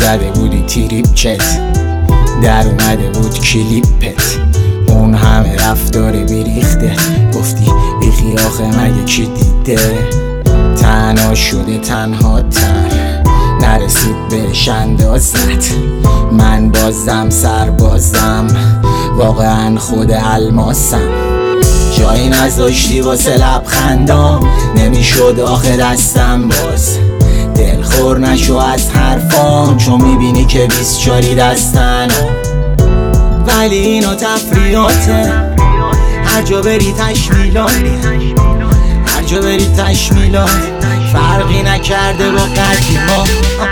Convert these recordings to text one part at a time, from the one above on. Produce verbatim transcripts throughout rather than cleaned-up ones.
زده بودی تریپچت، در اومده بود کلیپت، اون همه رفتار بیریخته، گفتی بیخی آخه مگه کی دیده، تنها شده تنها تر، نرسید بهش اندازت، من بازم سربازم، واقعا خود الماسم، جایی نذاشتی واسه لبخندام، نمیشد آخه دستم باز، دلخور نشو از حرفام، چون میبینی که بیست چاری دستنم، ولی اینا تفریاته، هر جا بری تشمیلات، هر جا بری تشمیلات، فرقی نکرده با قدیما.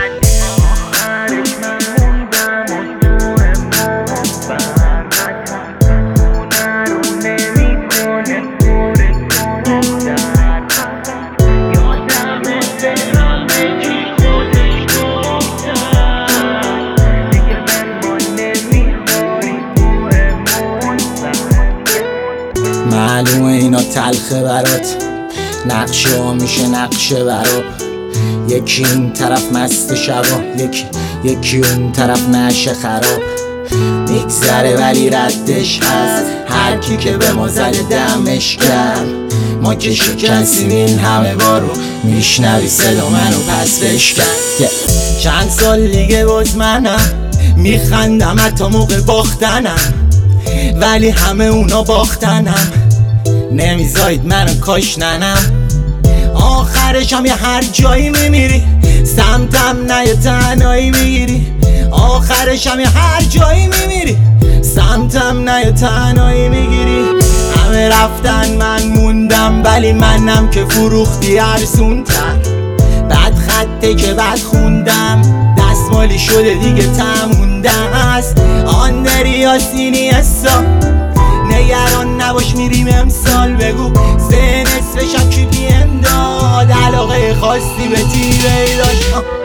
معلومه اینا تلخه برات، نقشه ها میشه نقشه برات، یکی این طرف مست شبا، یکی یکی اون طرف نشه خراب، میگذره ولی ردش هست، هر کی که به ما زده دمش کرد، ما که شکستیم این همه بارو، میشنوی صدا منو پس بشکن، yeah. چند سال دیگه باز منم میخندم حتی موقع باختنم، ولی همه اونا باختنم، نمیذارید منو کاشننم، آخرشم یه هر جایی میمیری، سمتم نه یه تنهایی میگیری، آخرشم یه هر جایی میمیری، سمتم نه یه تنهایی میگیری، همه رفتن من موندم، ولی منم که فروختی ارزون تر، بعد خطه که بعد خوندم، دستمالی شده دیگه تمونده است، آن دریاسینی حسا، نگران نباش میریم امسال، بگو سه نصف شب کی پیم داد، علاقه خاصی به تیره داشت.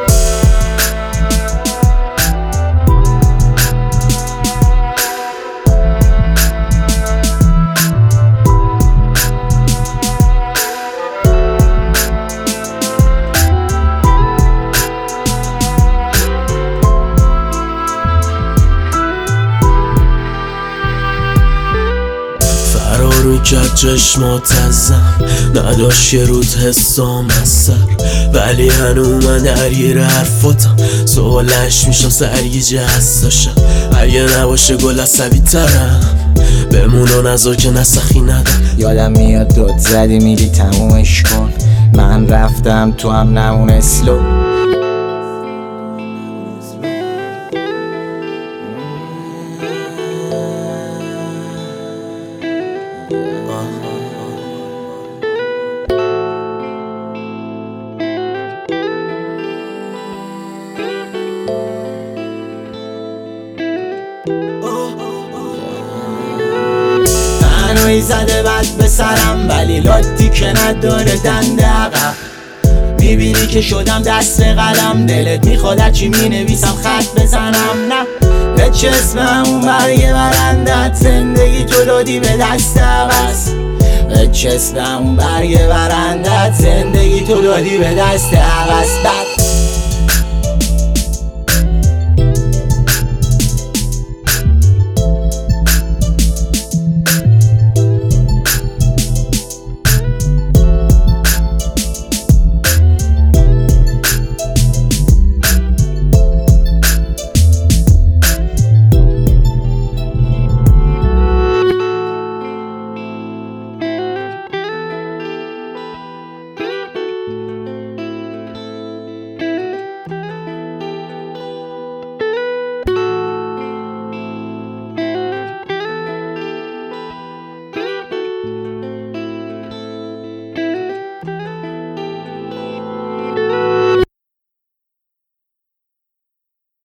روی کرد چشمات ازم، نداشت یه روز حسام از سر، ولی هنو من درگیر حرفاتم، سوالش میشم سرگیجه حساشم، اگه نباشه گل عصبی ترم، بمون و نذار که نسخی ندم، یادم میاد داد زدی میگی تمومش کن، من رفتم تو هم نمون اسلو، تنهایی زده بد به سرم، ولی لاتی که نداره دنده عقب، میبینی که شدم دست قلم، دلت میخواد هرچی مینویسم خط بزنم، نه به چه اسم همون برگ برندت، زندگی تو دادی به دست عوض، به چه اسم همون برگ برندت، زندگی تو دادی به دست عوض، بد